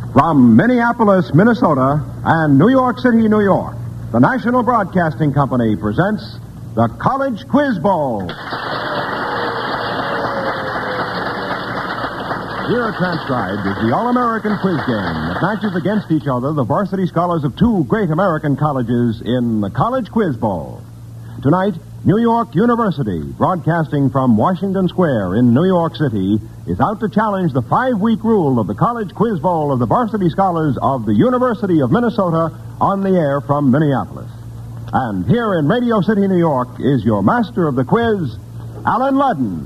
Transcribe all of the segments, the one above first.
From Minneapolis, Minnesota, and New York City, New York, the National Broadcasting Company presents the College Quiz Bowl. Here transcribed is the All-American Quiz Game that matches against each other the varsity scholars of two great American colleges in the College Quiz Bowl. Tonight, New York University, broadcasting from Washington Square in New York City, is out to challenge the 5-week rule of the College Quiz Bowl of the varsity scholars of the University of Minnesota on the air from Minneapolis. And here in Radio City, New York, is your master of the quiz, Alan Ludden.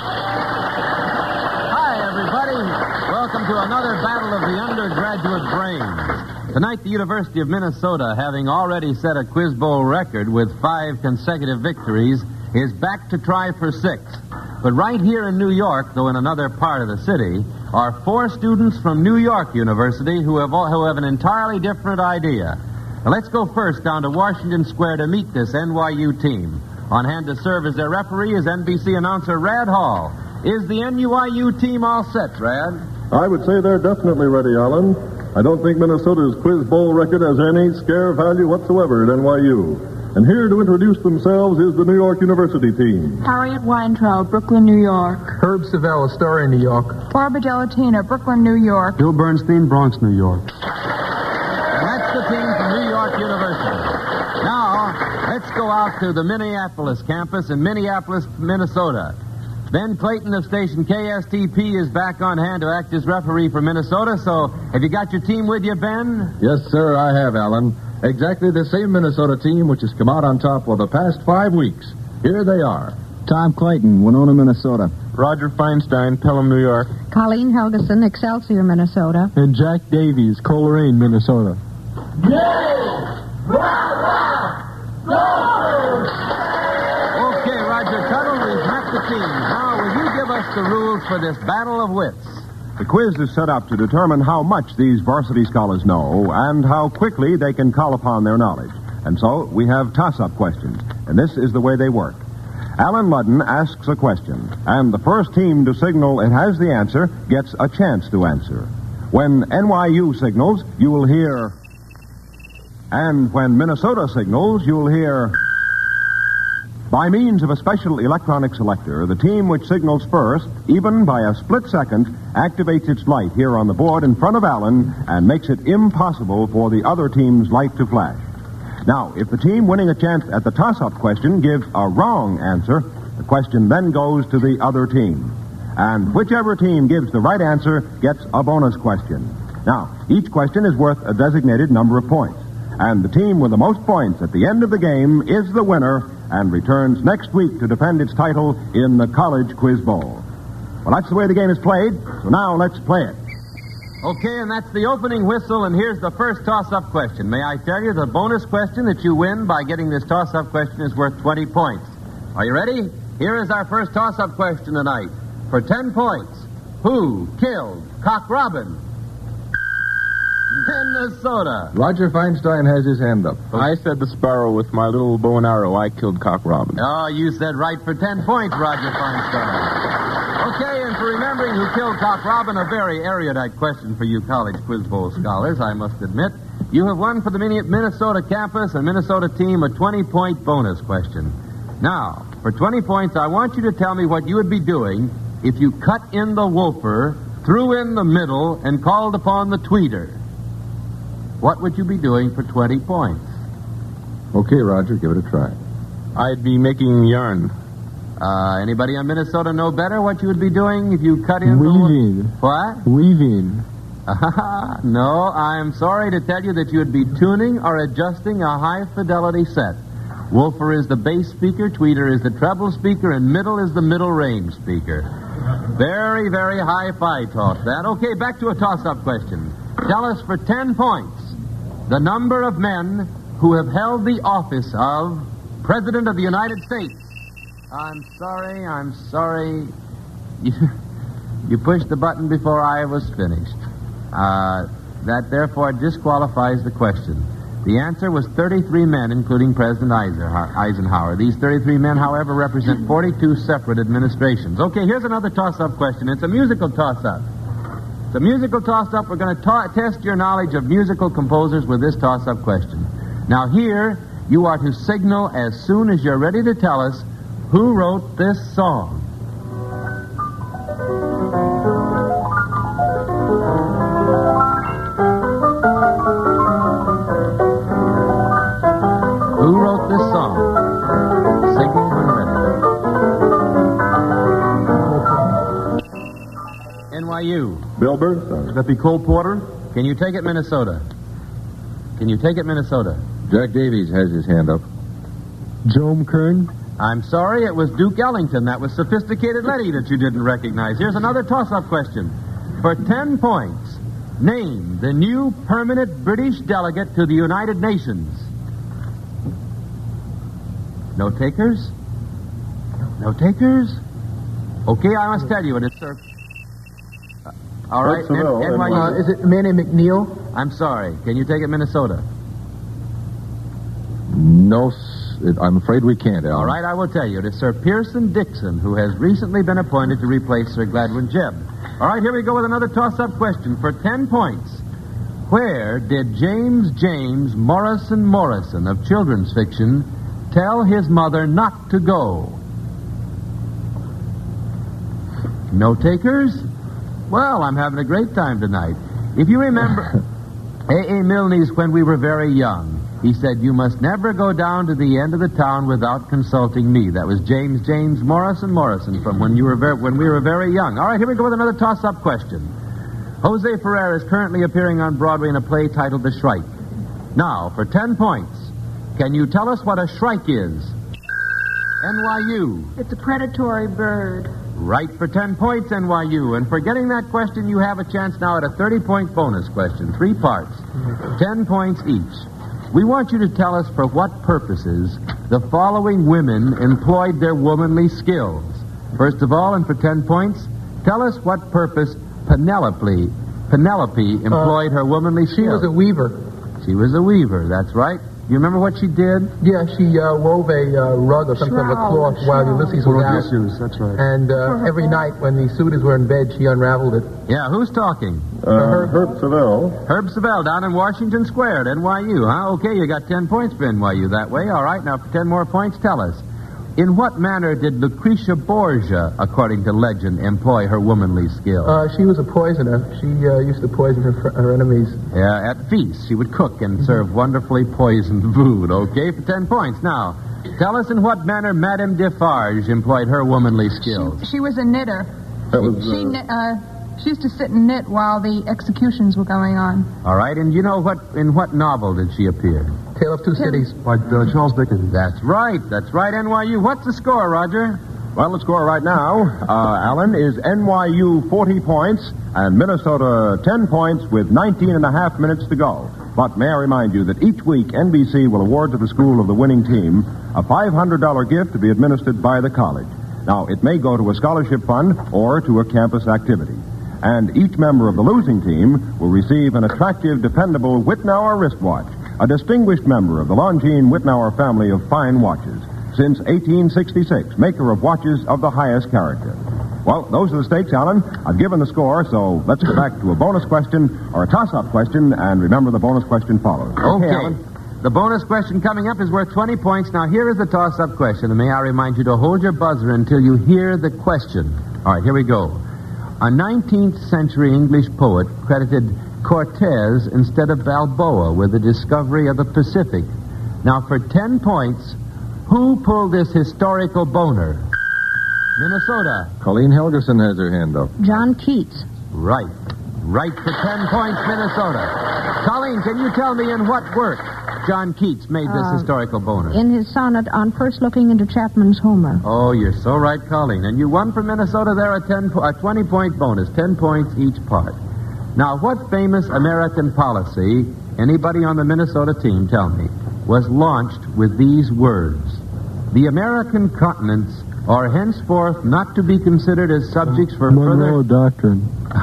Hi, everybody. Welcome to another battle of the undergraduate brains. Tonight, the University of Minnesota, having already set a Quiz Bowl record with 5 consecutive victories, is back to try for 6. But right here in New York, though in another part of the city, are 4 students from New York University who have an entirely different idea. Now, let's go first down to Washington Square to meet this NYU team. On hand to serve as their referee is NBC announcer Rad Hall. Is the NYU team all set, Rad? I would say they're definitely ready, Alan. I don't think Minnesota's Quiz Bowl record has any scare value whatsoever at NYU. And here to introduce themselves is the New York University team. Harriet Weintraub, Brooklyn, New York. Herb Savell, Astoria, New York. Barbara Gelatina, Brooklyn, New York. Bill Bernstein, Bronx, New York. And that's the team from New York University. Now, let's go out to the Minneapolis campus in Minneapolis, Minnesota. Ben Clayton of station KSTP is back on hand to act as referee for Minnesota. So, have you got your team with you, Ben? Yes, sir, I have, Alan. Exactly the same Minnesota team which has come out on top for the past 5 weeks. Here they are. Tom Clayton, Winona, Minnesota. Roger Feinstein, Pelham, New York. Colleen Helgeson, Excelsior, Minnesota. And Jack Davies, Coleraine, Minnesota. Okay, Roger Tuttle, we've met the teams. Now, will you give us the rules for this battle of wits? The quiz is set up to determine how much these varsity scholars know and how quickly they can call upon their knowledge. And so we have toss-up questions, and this is the way they work. Alan Ludden asks a question, and the first team to signal it has the answer gets a chance to answer. When NYU signals, you will hear... And when Minnesota signals, you'll hear... By means of a special electronic selector, the team which signals first, even by a split second, activates its light here on the board in front of Alan and makes it impossible for the other team's light to flash. Now, if the team winning a chance at the toss-up question gives a wrong answer, the question then goes to the other team. And whichever team gives the right answer gets a bonus question. Now, each question is worth a designated number of points. And the team with the most points at the end of the game is the winner and returns next week to defend its title in the College Quiz Bowl. Well, that's the way the game is played, so now let's play it. Okay, and that's the opening whistle, and here's the first toss-up question. May I tell you, the bonus question that you win by getting this toss-up question is worth 20 points. Are you ready? Here is our first toss-up question tonight. For 10 points, who killed Cock Robin? Minnesota. Roger Feinstein has his hand up. I said the sparrow with my little bow and arrow. I killed Cock Robin. Oh, you said right for 10 points, Roger Feinstein. Okay, and for remembering who killed Cock Robin, a very erudite question for you College Quiz Bowl scholars, I must admit. You have won for the Minnesota campus and Minnesota team a 20-point bonus question. Now, for 20 points, I want you to tell me what you would be doing if you cut in the woofer, threw in the middle, and called upon the tweeter. What would you be doing for 20 points? Okay, Roger, give it a try. I'd be making yarn. Anybody in Minnesota know better what you would be doing if you cut in Weaving. What? Weaving. No, I'm sorry to tell you that you would be tuning or adjusting a high-fidelity set. Woofer is the bass speaker, tweeter is the treble speaker, and middle is the middle range speaker. Very, very hi-fi talk, that. Okay, back to a toss-up question. Tell us for 10 points the number of men who have held the office of President of the United States. I'm sorry. You pushed the button before I was finished. That therefore disqualifies the question. The answer was 33 men, including President Eisenhower. These 33 men, however, represent 42 separate administrations. Okay, here's another toss-up question. It's a musical toss-up. It's a musical toss-up. We're going to test your knowledge of musical composers with this toss-up question. Now here, you are to signal as soon as you're ready to tell us who wrote this song. Who wrote this song? Signal when ready. NYU. Bill Bernstein. Would that be Cole Porter? Can you take it, Minnesota? Can you take it, Minnesota? Jack Davies has his hand up. Joan Kern. I'm sorry, it was Duke Ellington. That was Sophisticated Letty that you didn't recognize. Here's another toss-up question. For 10 points, name the new permanent British delegate to the United Nations. No takers? No takers? Okay, I must tell you, it is Sir... all right, NYU. Is it Manny McNeil? I'm sorry. Can you take it, Minnesota? No, I'm afraid we can't, Al. All right, I will tell you. It is Sir Pearson Dixon, who has recently been appointed to replace Sir Gladwin Jebb. All right, here we go with another toss-up question for 10 points. Where did James Morrison of children's fiction tell his mother not to go? No takers? Well, I'm having a great time tonight. If you remember A.A. Milne's When We Were Very Young, he said, you must never go down to the end of the town without consulting me. That was James Morrison from When We Were Very Young. All right, here we go with another toss-up question. Jose Ferrer is currently appearing on Broadway in a play titled The Shrike. Now, for 10 points, can you tell us what a shrike is? NYU. It's a predatory bird. Right for 10 points, NYU. And for getting that question, you have a chance now at a 30-point bonus question. 3 parts. 10 points each. We want you to tell us for what purposes the following women employed their womanly skills. First of all, and for 10 points, tell us what purpose Penelope employed her womanly skills. She was a weaver. She was a weaver, that's right. You remember what she did? Yeah, she wove a rug or something of a cloth while Ulysses was out. Issues, that's right. And every night when the suitors were in bed, she unraveled it. Yeah, who's talking? Herb Savell. Herb Savell down in Washington Square at NYU, huh? Okay, you got 10 points for NYU that way. All right, now for 10 more points, tell us. In what manner did Lucretia Borgia, according to legend, employ her womanly skill? She was a poisoner. She used to poison her enemies. Yeah, at feasts, she would cook and serve wonderfully poisoned food. Okay, for 10 points. Now, tell us in what manner Madame Defarge employed her womanly skills. She was a knitter. She used to sit and knit while the executions were going on. All right, and you know in what novel did she appear? Tale of Two Cities. By Charles Dickens. That's right, NYU. What's the score, Roger? Well, the score right now, Alan, is NYU 40 points and Minnesota 10 points with 19 and a half minutes to go. But may I remind you that each week NBC will award to the school of the winning team a $500 gift to be administered by the college. Now, it may go to a scholarship fund or to a campus activity. And each member of the losing team will receive an attractive, dependable Whitnauer wristwatch, a distinguished member of the Longines Whitnauer family of fine watches. Since 1866, maker of watches of the highest character. Well, those are the stakes, Alan. I've given the score, so let's go back to a bonus question or a toss-up question, and remember the bonus question follows. Okay, Alan. The bonus question coming up is worth 20 points. Now, here is the toss-up question, and may I remind you to hold your buzzer until you hear the question. All right, here we go. A 19th century English poet credited Cortez instead of Balboa with the discovery of the Pacific. Now, for 10 points, who pulled this historical boner? Minnesota. Colleen Helgeson has her hand up. John Keats. Right for 10 points, Minnesota. Colleen, can you tell me in what work John Keats made this historical boner? In his sonnet on first looking into Chapman's Homer. Oh, you're so right, Colleen. And you won for Minnesota there a 20-point bonus, 10 points each part. Now, what famous American policy, anybody on the Minnesota team, tell me, was launched with these words? The American continents are henceforth not to be considered as subjects for Monroe Doctrine.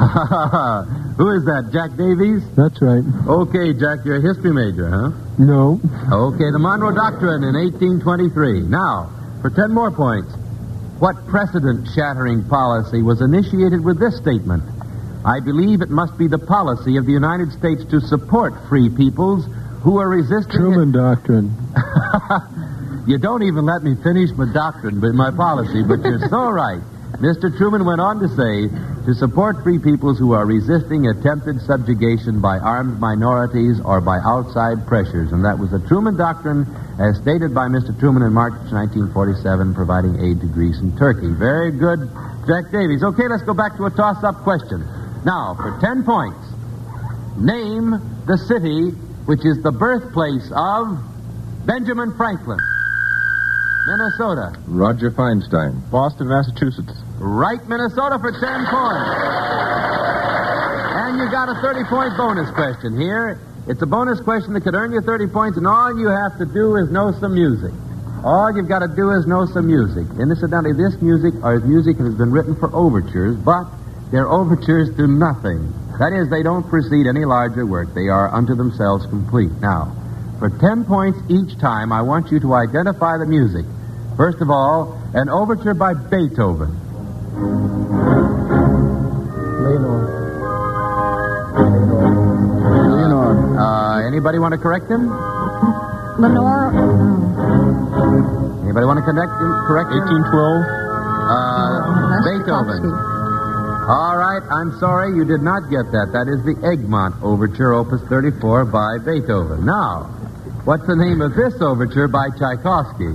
Who is that, Jack Davies? That's right. Okay, Jack, you're a history major, huh? No. Okay, the Monroe Doctrine in 1823. Now, for 10 more points, what precedent-shattering policy was initiated with this statement? I believe it must be the policy of the United States to support free peoples who are resisting... Truman Doctrine. You don't even let me finish my doctrine, but my policy, but you're so right. Mr. Truman went on to say, to support free peoples who are resisting attempted subjugation by armed minorities or by outside pressures. And that was the Truman Doctrine, as stated by Mr. Truman in March 1947, providing aid to Greece and Turkey. Very good, Jack Davies. Okay, let's go back to a toss-up question. Now, for 10 points, name the city which is the birthplace of Benjamin Franklin. Minnesota. Roger Feinstein. Boston, Massachusetts. Right, Minnesota, for 10 points. And you got a 30-point bonus question here. It's a bonus question that could earn you 30 points, and all you have to do is know some music. All you've got to do is know some music. And incidentally, this music is music that has been written for overtures, but they're overtures to nothing. That is, they don't precede any larger work. They are unto themselves complete. Now, for 10 points each time, I want you to identify the music. First of all, an overture by Beethoven. Leonore. Anybody want to correct him? Lenore. Anybody want to correct him? 1812. Beethoven. All right, I'm sorry, you did not get that. That is the Egmont Overture, Opus 34 by Beethoven. Now, what's the name of this overture by Tchaikovsky?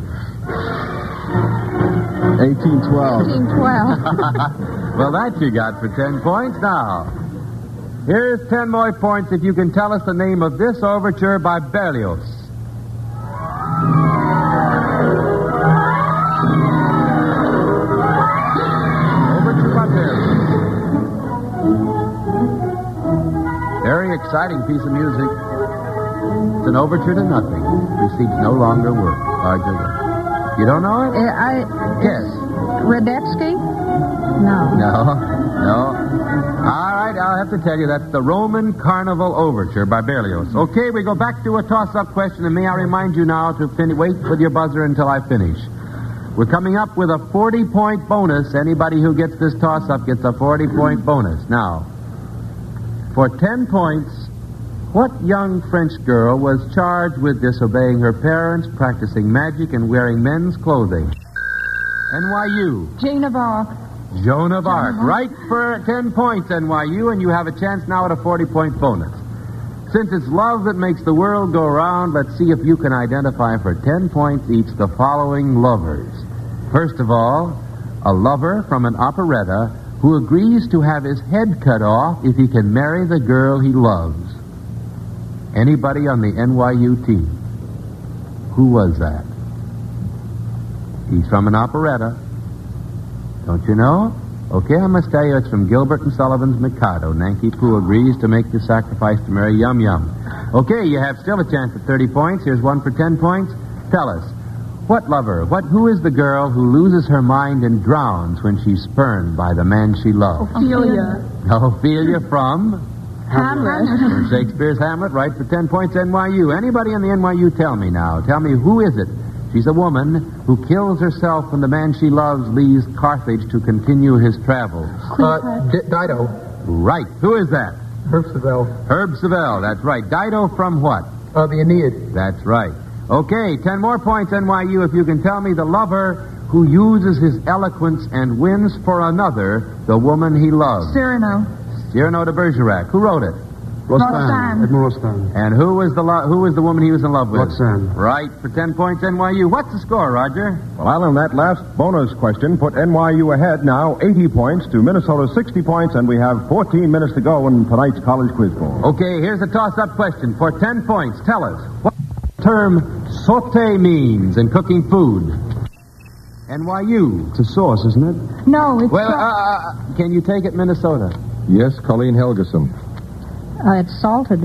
1812. 1812. Well, that you got for 10 points. Now, here's 10 more points if you can tell us the name of this overture by Berlioz. Overture by Berlioz. Very exciting piece of music. It's an overture to nothing. Precedes no longer work. Larger work. You don't know it? Yes. Radetzky? No. No. All right, I'll have to tell you, that's the Roman Carnival Overture by Berlioz. Okay, we go back to a toss-up question, and may I remind you now to wait with your buzzer until I finish. We're coming up with a 40-point bonus. Anybody who gets this toss-up gets a 40-point bonus. Now, for 10 points, what young French girl was charged with disobeying her parents, practicing magic, and wearing men's clothing? NYU. Joan of Arc. Joan of Arc. Right for 10 points, NYU, and you have a chance now at a 40-point bonus. Since it's love that makes the world go round, let's see if you can identify for 10 points each the following lovers. First of all, a lover from an operetta who agrees to have his head cut off if he can marry the girl he loves. Anybody on the NYU team? Who was that? He's from an operetta. Don't you know? Okay, I must tell you, it's from Gilbert and Sullivan's Mikado. Nanki Poo agrees to make the sacrifice to marry Yum Yum. Okay, you have still a chance at 30 points. Here's one for 10 points. Tell us, what lover, who is the girl who loses her mind and drowns when she's spurned by the man she loves? Ophelia. Ophelia from? Hamlet. From Shakespeare's Hamlet, right for 10 points, NYU. Anybody in the NYU, tell me now. Tell me, who is it? She's a woman who kills herself when the man she loves leaves Carthage to continue his travels. Dido. Right. Who is that? Herb Savell. Herb Savell, that's right. Dido from what? The Aeneid. That's right. Okay, 10 more points, NYU, if you can tell me the lover who uses his eloquence and wins for another the woman he loves. Cyrano. Cyrano de Bergerac. Who wrote it? Rostand. Edmond Rostand. And who was the woman he was in love with? Roxanne. Right, for 10 points, NYU. What's the score, Roger? Well, Alan, that last bonus question put NYU ahead now 80 points to Minnesota 60 points, and we have 14 minutes to go in tonight's College Quiz Bowl. Okay, here's a toss-up question. For 10 points, tell us what the term sauté means in cooking food. NYU. It's a sauce, isn't it? No, it's... Well, can you take it, Minnesota? Yes, Colleen Helgeson. It's salted.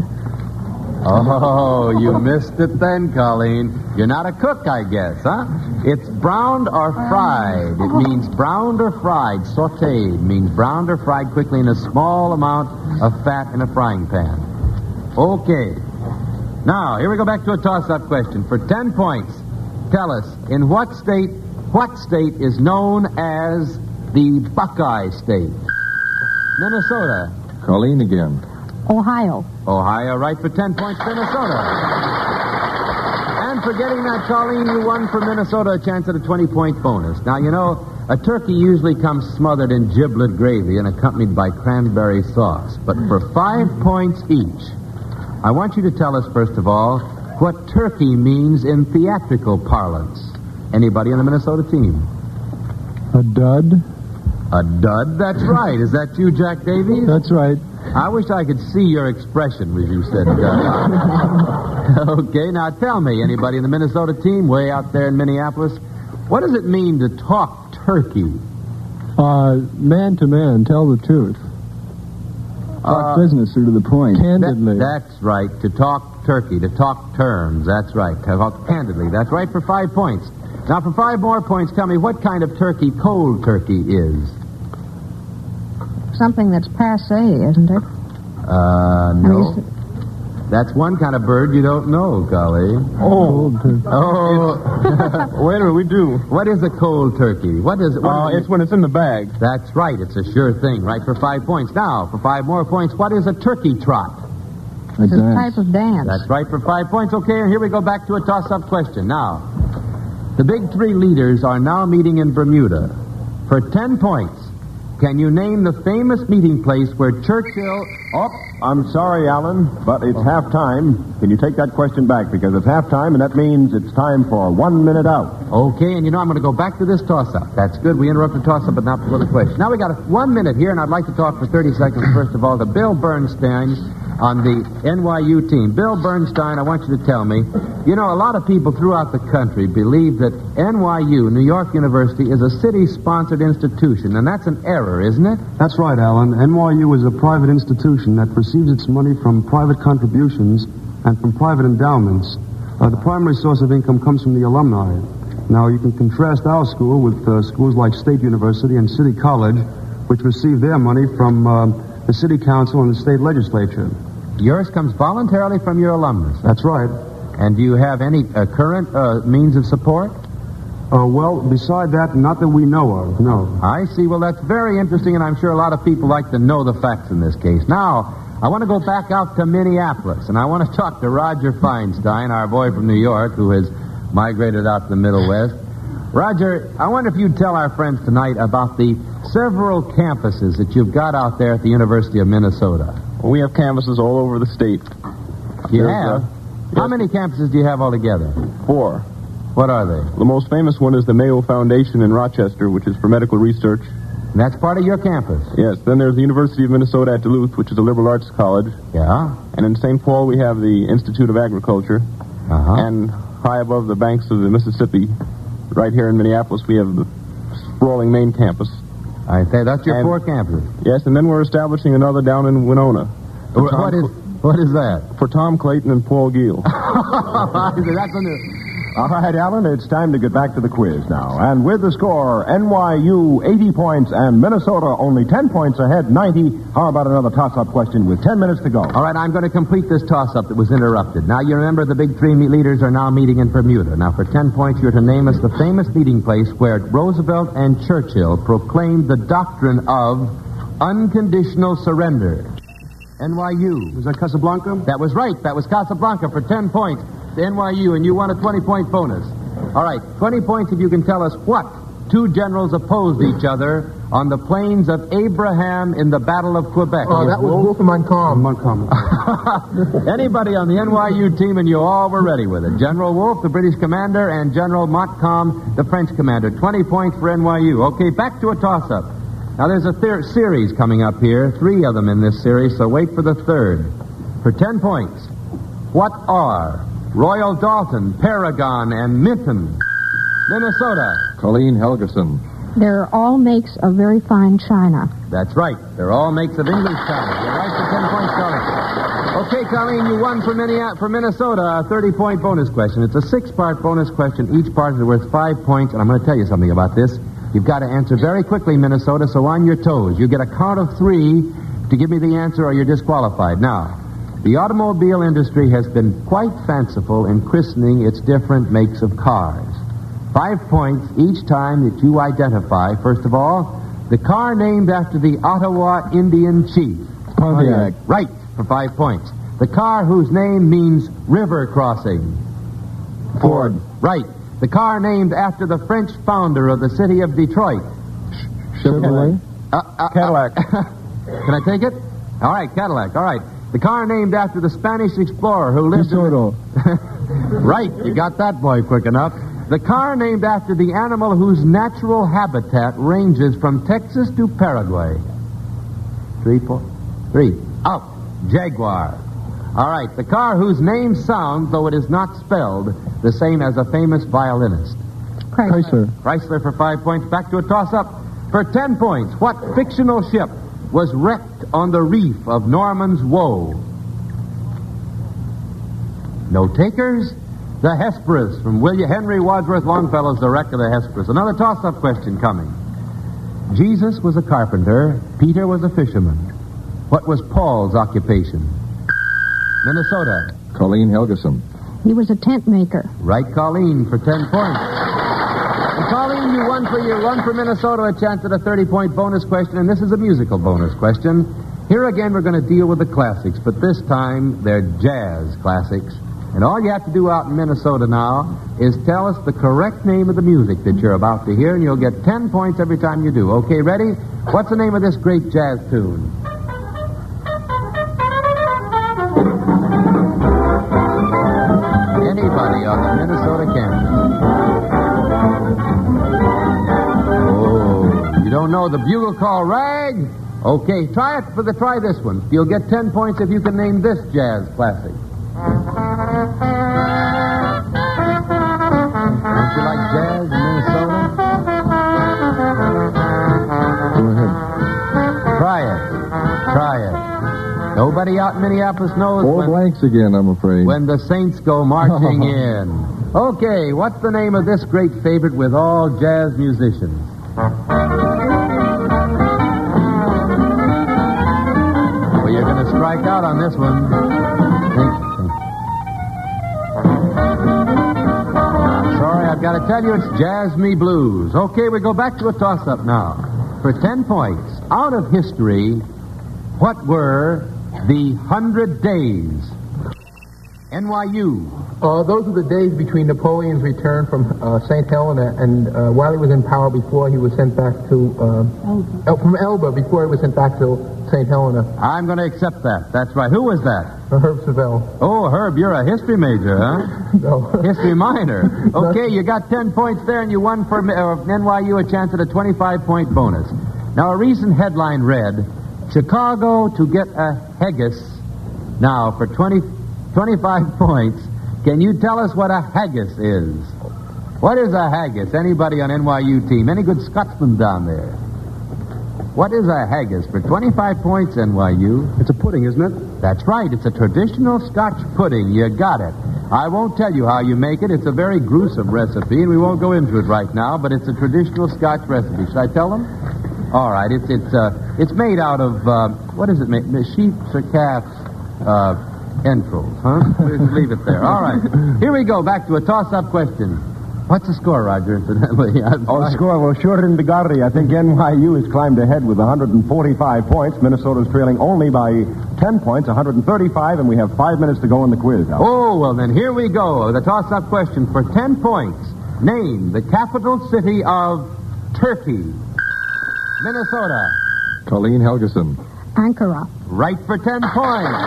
Oh, you missed it then, Colleen. You're not a cook, I guess, huh? It's browned or fried. It means browned or fried. Sautéed means browned or fried quickly in a small amount of fat in a frying pan. Okay. Now, here we go back to a toss-up question. For 10 points, tell us, in what state is known as the Buckeye State? Minnesota. Colleen again. Ohio. Ohio, right for 10 points, Minnesota. And for getting that, Colleen, you won for Minnesota a chance at a 20-point bonus. Now, you know, a turkey usually comes smothered in giblet gravy and accompanied by cranberry sauce. But for 5 points each, I want you to tell us, first of all, what turkey means in theatrical parlance. Anybody on the Minnesota team? A dud. A dud? That's right. Is that you, Jack Davies? That's right. I wish I could see your expression as you said dud. Okay, now tell me, anybody in the Minnesota team way out there in Minneapolis, what does it mean to talk turkey? Man to man, tell the truth. Talk business or to the point. Candidly. That's right, to talk turkey, to talk terms. That's right, to talk candidly. That's right for 5 points. Now, for 5 more points, tell me what kind of turkey cold turkey is. Something that's passé, isn't it? No. That's one kind of bird you don't know, Golly. Oh. Wait a minute, we do. What is a cold turkey? What is it? It's when it's in the bag. That's right. It's a sure thing. Right for 5 points. Now, for 5 more points, what is a turkey trot? It's a type of dance. That's right for 5 points. Okay, and here we go back to a toss-up question. Now, the big three leaders are now meeting in Bermuda. For 10 points, can you name the famous meeting place where Churchill... I'm sorry, Alan, but it's halftime. Can you take that question back? Because it's halftime, and that means it's time for 1 minute out. Okay, and you know I'm going to go back to this toss-up. That's good. We interrupted the toss-up, but not for the question. Now we got 1 minute here, and I'd like to talk for 30 seconds, first of all, to Bill Bernstein on the NYU team. Bill Bernstein, I want you to tell me, you know, a lot of people throughout the country believe that NYU, New York University, is a city-sponsored institution, and that's an error, isn't it? That's right, Alan. NYU is a private institution that receives its money from private contributions and from private endowments. The primary source of income comes from the alumni. Now, you can contrast our school with schools like State University and City College, which receive their money from the city council and the state legislature. Yours comes voluntarily from your alumnus. That's right. And do you have any current means of support? Well, beside that, not that we know of, no. I see. Well, that's very interesting, and I'm sure a lot of people like to know the facts in this case. Now, I want to go back out to Minneapolis, and I want to talk to Roger Feinstein, our boy from New York, who has migrated out to the Middle West. Roger, I wonder if you'd tell our friends tonight about the several campuses that you've got out there at the University of Minnesota. Well, we have campuses all over the state. You have? How many campuses do you have altogether? 4. What are they? The most famous one is the Mayo Foundation in Rochester, which is for medical research. And that's part of your campus? Yes. Then there's the University of Minnesota at Duluth, which is a liberal arts college. Yeah. And in St. Paul, we have the Institute of Agriculture. Uh-huh. And high above the banks of the Mississippi, right here in Minneapolis, we have the sprawling main campus. I say that's your 4 campuses. Yes, and then we're establishing another down in Winona. What is that? For Tom Clayton and Paul Giel. That's a new... All right, Alan, it's time to get back to the quiz now. And with the score, NYU 80 points and Minnesota only 10 points ahead, 90. How about another toss-up question with 10 minutes to go? All right, I'm going to complete this toss-up that was interrupted. Now, you remember the big three leaders are now meeting in Bermuda. Now, for 10 points, you're to name us the famous meeting place where Roosevelt and Churchill proclaimed the doctrine of unconditional surrender. NYU. Was that Casablanca? That was right. That was Casablanca for 10 points to NYU, and you won a 20-point bonus. All right, 20 points if you can tell us what 2 generals opposed each other on the plains of Abraham in the Battle of Quebec. Oh, that was Wolfe and Montcalm. Anybody on the NYU team, and you all were ready with it. General Wolfe, the British commander, and General Montcalm, the French commander. 20 points for NYU. Okay, back to a toss-up. Now, there's a series coming up here, 3 of them in this series, so wait for the third. For 10 points, what are Royal Dalton, Paragon, and Minton, Minnesota? Colleen Helgeson. They're all makes of very fine china. That's right. They're all makes of English china. You're right for 10 points, Colleen. Okay, Colleen, you won for Minnesota a 30-point bonus question. It's a 6-part bonus question. Each part is worth 5 points, and I'm going to tell you something about this. You've got to answer very quickly, Minnesota, so on your toes. You get a count of 3 to give me the answer or you're disqualified. Now, the automobile industry has been quite fanciful in christening its different makes of cars. 5 points each time that you identify, first of all, the car named after the Ottawa Indian chief. Pontiac. Right, for 5 points. The car whose name means river crossing. Ford. Right. The car named after the French founder of the city of Detroit. Chevrolet. Cadillac. Can I take it? All right, Cadillac. All right. The car named after the Spanish explorer who lived DeSoto. Right, you got that boy quick enough. The car named after the animal whose natural habitat ranges from Texas to Paraguay. 3, 4, 3. Out. Jaguar. All right, the car whose name sounds, though it is not spelled, the same as a famous violinist. Chrysler. Chrysler for 5 points. Back to a toss-up. For 10 points, what fictional ship was wrecked on the reef of Norman's Woe? No takers? The Hesperus from Henry Wadsworth Longfellow's The Wreck of the Hesperus. Another toss-up question coming. Jesus was a carpenter. Peter was a fisherman. What was Paul's occupation? Minnesota. Colleen Helgeson. He was a tent maker. Right, Colleen, for 10 points. And Colleen, you won for Minnesota a chance at a 30-point bonus question, and this is a musical bonus question. Here again, we're going to deal with the classics, but this time they're jazz classics. And all you have to do out in Minnesota now is tell us the correct name of the music that you're about to hear, and you'll get 10 points every time you do. Okay, ready? What's the name of this great jazz tune? Anybody on the Minnesota campus? Oh, you don't know the bugle call rag? Okay, try this one. You'll get 10 points if you can name this jazz classic. Don't you like jazz in Minnesota? Go ahead. Try it. Nobody out in Minneapolis knows. 4 blanks again, I'm afraid. When the Saints go marching in. Okay, what's the name of this great favorite with all jazz musicians? Well, you're going to strike out on this one. I've got to tell you, it's Jazz Me Blues. Okay, we go back to a toss-up now. For 10 points, out of history, what were the 100 days? NYU. Those are the days between Napoleon's return from St. Helena and while he was in power before he was sent back to... from Elba, before he was sent back to St. Helena. I'm going to accept that. That's right. Who was that? Herb Savell. Oh, Herb, you're a history major, huh? No. History minor. Okay, you got 10 points there, and you won for NYU a chance at a 25-point bonus. Now, a recent headline read, Chicago to get a haggis. Now, for 25 points, can you tell us what a haggis is? What is a haggis? Anybody on NYU team? Any good Scotsmen down there? What is a haggis? For 25 points, NYU. It's a pudding, isn't it? That's right. It's a traditional Scotch pudding. You got it. I won't tell you how you make it. It's a very gruesome recipe, and we won't go into it right now, but it's a traditional Scotch recipe. Should I tell them? All right. It's made out of, what is it made? Sheep's or calf's entrails, huh? We'll leave it there. All right. Here we go. Back to a toss-up question. What's the score, Roger, incidentally? The score, well, sure in Bigatti. I think NYU has climbed ahead with 145 points. Minnesota's trailing only by 10 points, 135, and we have 5 minutes to go in the quiz. Oh, well, then here we go. The toss-up question for 10 points. Name the capital city of Turkey. Minnesota. Colleen Helgeson. Ankara. Right for 10 points.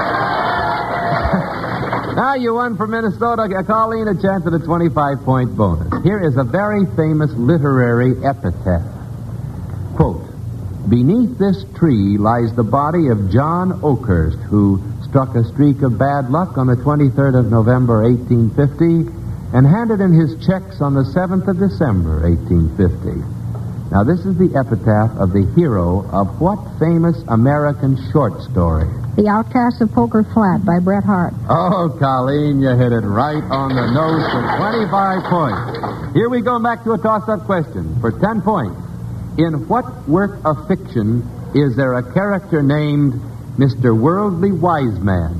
Now you won for Minnesota. Colleen a chance at a 25-point bonus. Here is a very famous literary epitaph. Quote, beneath this tree lies the body of John Oakhurst, who struck a streak of bad luck on the 23rd of November, 1850, and handed in his checks on the 7th of December, 1850. Now, this is the epitaph of the hero of what famous American short story? The Outcasts of Poker Flat by Bret Hart. Oh, Colleen, you hit it right on the nose for 25 points. Here we go back to a toss-up question for 10 points. In what work of fiction is there a character named Mr. Worldly Wise Man?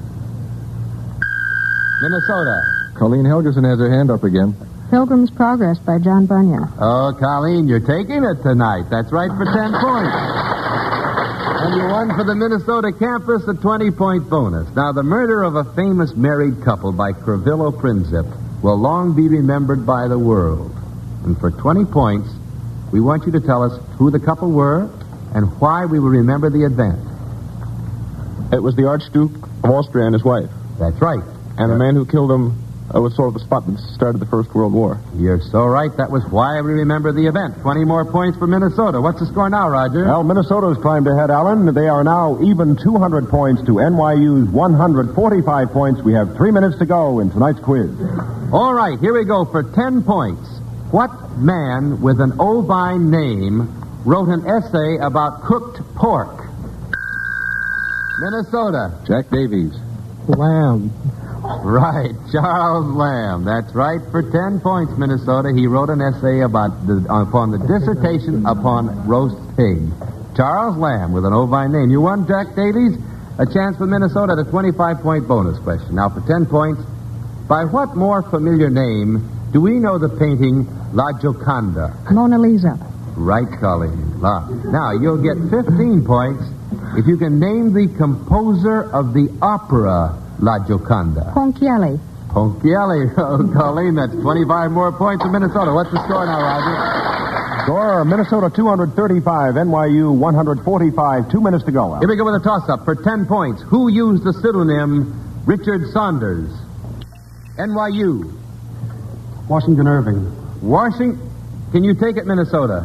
Minnesota. Colleen Helgeson has her hand up again. Pilgrim's Progress by John Bunyan. Oh, Colleen, you're taking it tonight. That's right for 10 points. And you won for the Minnesota campus a 20-point bonus. Now, the murder of a famous married couple by Crevillo Princip will long be remembered by the world. And for 20 points, we want you to tell us who the couple were and why we will remember the event. It was the Archduke of Austria and his wife. That's right. And the man who killed him was sort of the spot that started the First World War. You're so right. That was why we remember the event. 20 more points for Minnesota. What's the score now, Roger? Well, Minnesota's climbed ahead, Alan. They are now even 200 points to NYU's 145 points. We have 3 minutes to go in tonight's quiz. All right, here we go for 10 points. What man with an ovine name wrote an essay about cooked pork? Minnesota. Jack Davies. Lamb. Right, Charles Lamb. That's right. For 10 points, Minnesota, he wrote an essay upon the dissertation upon roast pig. Charles Lamb with an ovine name. You won, Jack Davies. A chance for Minnesota at a 25-point bonus question. Now, for 10 points, by what more familiar name do we know the painting La Gioconda? Mona Lisa. Right, Colleen. Now, you'll get 15 points if you can name the composer of the opera La Gioconda. Ponchielli. Ponchielli. Oh, Colleen, that's 25 more points for Minnesota. What's the score now, Roger? Score, Minnesota 235, NYU 145. 2 minutes to go, Alan. Here we go with a toss-up for 10 points. Who used the pseudonym Richard Saunders? NYU. Washington Irving. Washington. Can you take it, Minnesota?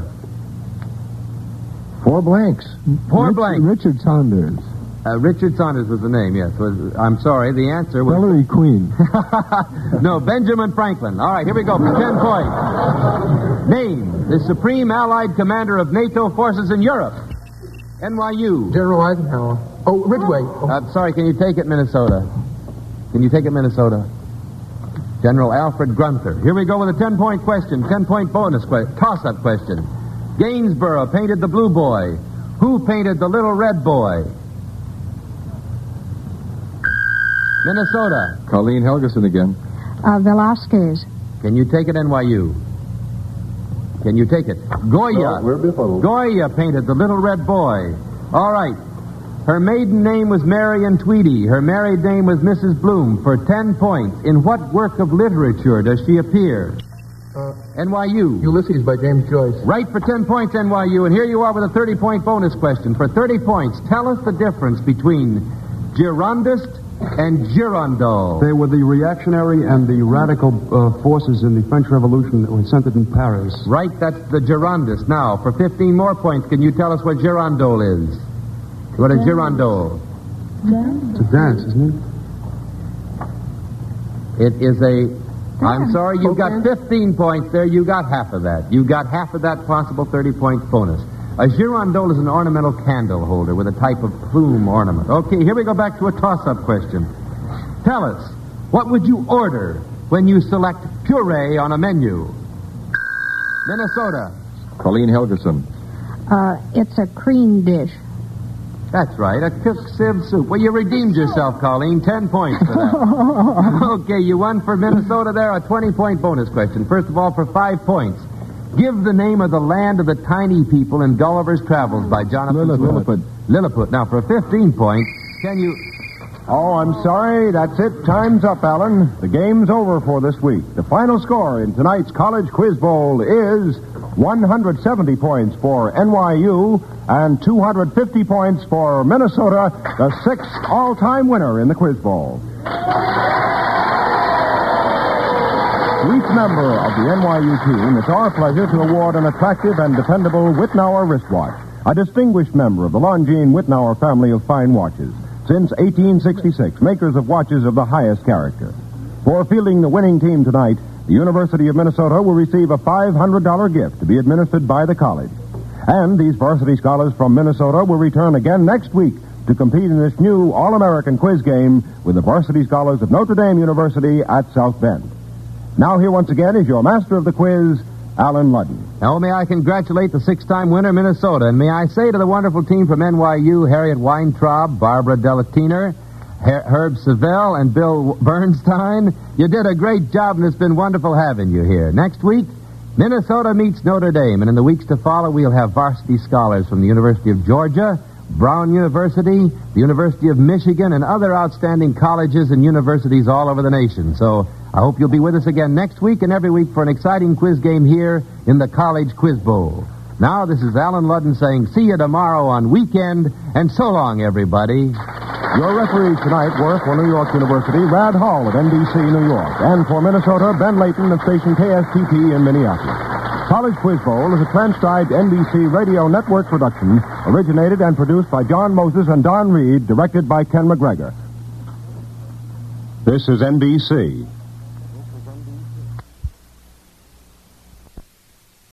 4 blanks. Four blanks. Richard Saunders. Richard Saunders was the name, yes. I'm sorry, the answer was... Hillary Queen. No, Benjamin Franklin. All right, here we go for 10 points. Name the Supreme Allied Commander of NATO forces in Europe. NYU. General Eisenhower. Oh, Ridgway. Oh. Sorry, can you take it, Minnesota? Can you take it, Minnesota? General Alfred Grunther. Here we go with a 10-point question, 10-point bonus toss-up question. Gainsborough painted the Blue Boy. Who painted the Little Red Boy? Minnesota. Colleen Helgeson again. Velázquez. Can you take it, NYU? Can you take it? Goya. No, we're befuddled. Goya painted the Little Red Boy. All right. Her maiden name was Marion Tweedy. Her married name was Mrs. Bloom. For 10 points, in what work of literature does she appear? NYU. Ulysses by James Joyce. Right for 10 points, NYU. And here you are with a 30-point bonus question. For 30 points, tell us the difference between Girondist and Girondot. They were the reactionary and the radical forces in the French Revolution that were centered in Paris. Right, that's the Girondist. Now, for 15 more points, can you tell us what Girondole is? What is Girondole? It's a dance, isn't It it? is a... I'm sorry, you got 15 points there. You got half of that. You got half of that possible 30-point bonus. A girandole is an ornamental candle holder with a type of plume ornament. Okay, here we go back to a toss-up question. Tell us, what would you order when you select puree on a menu? Minnesota. Colleen Helgeson. It's a cream dish. That's right, a cooked sieve soup. Well, you redeemed yourself, Colleen. 10 points for that. Okay, you won for Minnesota there a 20-point bonus question. First of all, for 5 points. Give the name of the land of the tiny people in Gulliver's Travels by Jonathan Swift. Lilliput. Now, for 15 points, can you... Oh, I'm sorry. That's it. Time's up, Alan. The game's over for this week. The final score in tonight's College Quiz Bowl is 170 points for NYU and 250 points for Minnesota, the 6th all-time winner in the Quiz Bowl. To each member of the NYU team, it's our pleasure to award an attractive and dependable Wittnauer wristwatch, a distinguished member of the Longines Wittnauer family of fine watches. Since 1866, makers of watches of the highest character. For fielding the winning team tonight, the University of Minnesota will receive a $500 gift to be administered by the college. And these varsity scholars from Minnesota will return again next week to compete in this new All-American quiz game with the varsity scholars of Notre Dame University at South Bend. Now here once again is your master of the quiz, Alan Ludden. Now, may I congratulate the 6-time winner, Minnesota, and may I say to the wonderful team from NYU, Harriet Weintraub, Barbara Delatiner, Herb Savell, and Bill Bernstein, you did a great job, and it's been wonderful having you here. Next week, Minnesota meets Notre Dame, and in the weeks to follow, we'll have varsity scholars from the University of Georgia Brown University, the University of Michigan, and other outstanding colleges and universities all over the nation. So I hope you'll be with us again next week and every week for an exciting quiz game here in the College Quiz Bowl. Now, this is Alan Ludden saying see you tomorrow on Weekend, and so long, everybody. Your referees tonight were for New York University, Rad Hall of NBC New York, and for Minnesota, Ben Layton of station KSTP in Minneapolis. College Quiz Bowl is a transcribed NBC Radio Network production, originated and produced by John Moses and Don Reed, directed by Ken McGregor. This is NBC.